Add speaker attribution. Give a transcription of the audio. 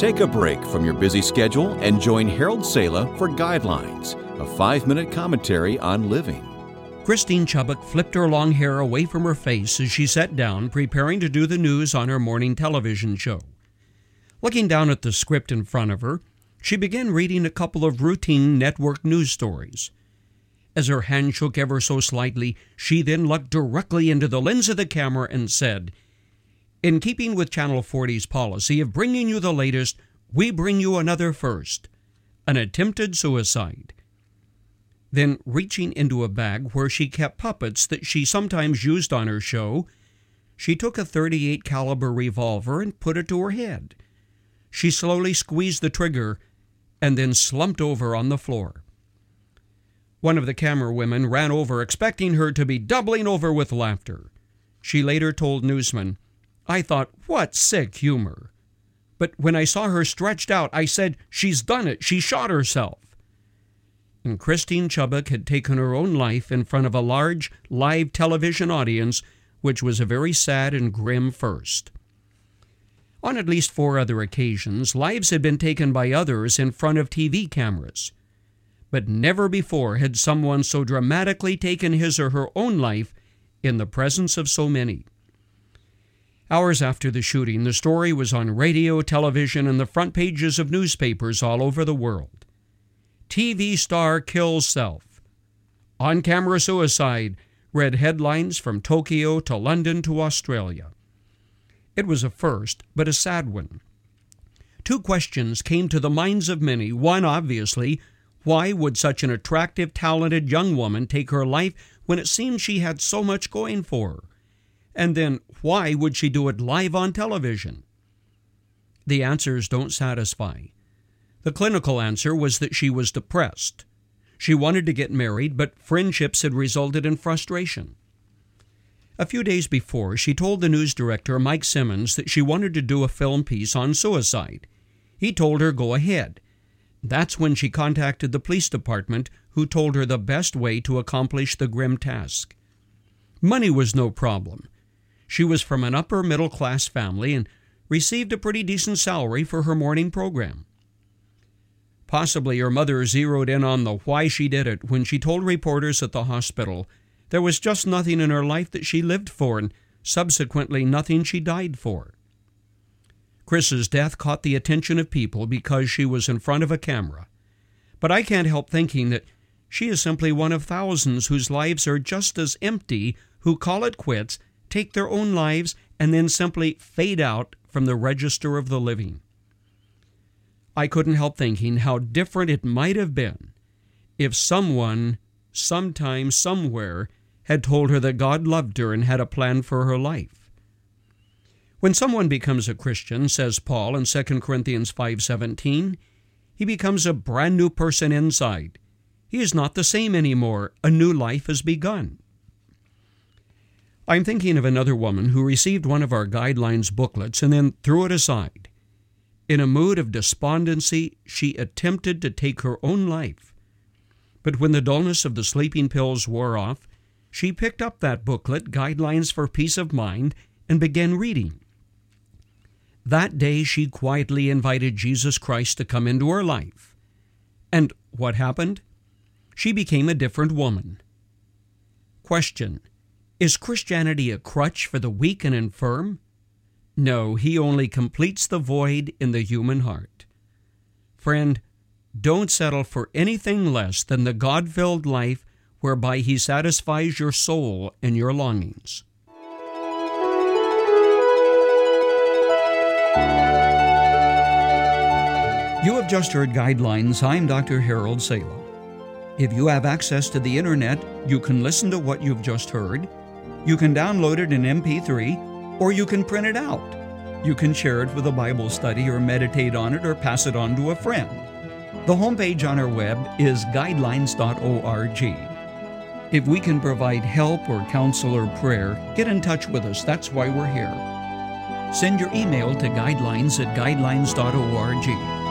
Speaker 1: Take a break from your busy schedule and join Harold Sala for Guidelines, a 5-minute commentary on living.
Speaker 2: Christine Chubbuck flipped her long hair away from her face as she sat down, preparing to do the news on her morning television show. Looking down at the script in front of her, she began reading a couple of routine network news stories. As her hand shook ever so slightly, she then looked directly into the lens of the camera and said, "In keeping with Channel 40's policy of bringing you the latest, we bring you another first, an attempted suicide." Then, reaching into a bag where she kept puppets that she sometimes used on her show, she took a .38 caliber revolver and put it to her head. She slowly squeezed the trigger and then slumped over on the floor. One of the camera women ran over, expecting her to be doubling over with laughter. She later told newsmen, "I thought, what sick humor. But when I saw her stretched out, I said, she's done it, she shot herself." And Christine Chubbuck had taken her own life in front of a large live television audience, which was a very sad and grim first. On at least 4 other occasions, lives had been taken by others in front of TV cameras. But never before had someone so dramatically taken his or her own life in the presence of so many. Hours after the shooting, the story was on radio, television, and the front pages of newspapers all over the world. TV star kills self. On-camera suicide read headlines from Tokyo to London to Australia. It was a first, but a sad one. 2 questions came to the minds of many. One, obviously, why would such an attractive, talented young woman take her life when it seemed she had so much going for her? And then, why would she do it live on television? The answers don't satisfy. The clinical answer was that she was depressed. She wanted to get married, but friendships had resulted in frustration. A few days before, she told the news director, Mike Simmons, that she wanted to do a film piece on suicide. He told her, go ahead. That's when she contacted the police department, who told her the best way to accomplish the grim task. Money was no problem. She was from an upper-middle-class family and received a pretty decent salary for her morning program. Possibly her mother zeroed in on the why she did it when she told reporters at the hospital there was just nothing in her life that she lived for and subsequently nothing she died for. Chris's death caught the attention of people because she was in front of a camera. But I can't help thinking that she is simply one of thousands whose lives are just as empty, who call it quits, take their own lives, and then simply fade out from the register of the living. I couldn't help thinking how different it might have been if someone, sometime, somewhere, had told her that God loved her and had a plan for her life. When someone becomes a Christian, says Paul in 2 Corinthians 5:17, he becomes a brand new person inside. He is not the same anymore. A new life has begun. I'm thinking of another woman who received one of our Guidelines booklets and then threw it aside. In a mood of despondency, she attempted to take her own life. But when the dullness of the sleeping pills wore off, she picked up that booklet, Guidelines for Peace of Mind, and began reading. That day, she quietly invited Jesus Christ to come into her life. And what happened? She became a different woman. Question: is Christianity a crutch for the weak and infirm? No, he only completes the void in the human heart. Friend, don't settle for anything less than the God-filled life whereby he satisfies your soul and your longings. You have just heard Guidelines. I'm Dr. Harold Sala. If you have access to the internet, you can listen to what you've just heard. You can download it in MP3, or you can print it out. You can share it with a Bible study or meditate on it or pass it on to a friend. The homepage on our web is guidelines.org. If we can provide help or counsel or prayer, get in touch with us. That's why we're here. Send your email to guidelines@guidelines.org.